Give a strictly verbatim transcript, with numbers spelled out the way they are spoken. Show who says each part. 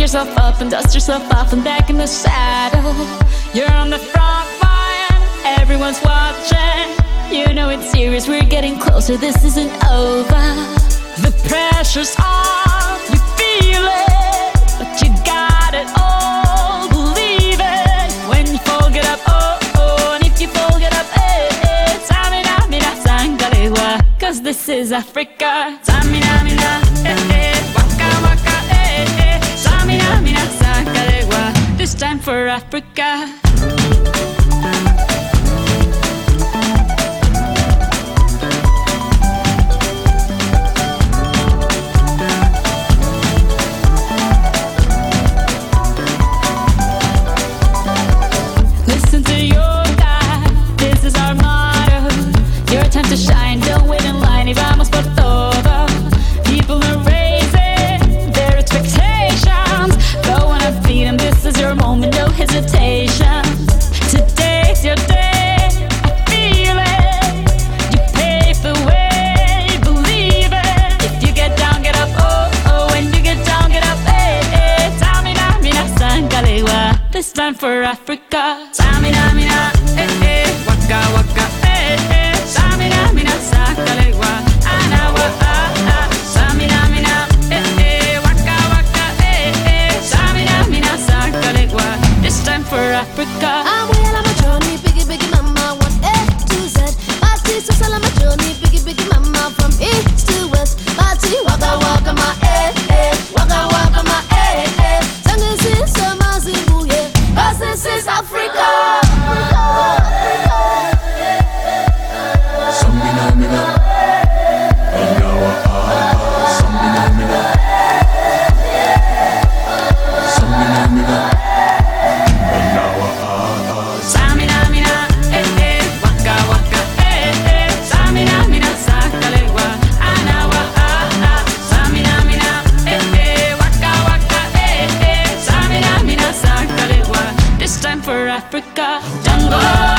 Speaker 1: yourself up and dust yourself off and back in the saddle. You're on the front line, everyone's watching. You know it's serious, we're getting closer, this isn't over. The pressure's on, you feel it, but you got it all, believe it. When you fold it up, oh, oh, and if you fold it up, eh, eh, Samina, mina, sangalewa, cause this is Africa. Samina, mina, eh, eh, waka, waka, eh, eh, Samina, mina, sangalewa, this time for Africa. Time to shine, don't wait in line, y vamos por todo. People are raising their expectations. Go on and feed them, this is your moment, no hesitation. Today's your day, I feel it. You pave the way, believe it. If you get down, get up, oh, oh. When you get down, get up, eh, eh. Samina, mina, sangalewa, this time for Africa. Samina, mina, eh, eh. Waka, waka, eh, eh. Samina, mina, sangalewa, anawa, ah, ah. Samina, mina, eh, eh. Waka, waka, eh, eh. Samina, mina, sangalewa, this time for Africa.
Speaker 2: I'm well on my journey, biggie, biggie mama, one A to Z. Party, so on my journey, biggie, biggie mama, from east to west. Party, waka, waka, my eh, eh. Waka, waka, my eh, eh. Sangin' sin, sama, zimbu, yeah. Cause this is Africa.
Speaker 1: For Africa, jungle.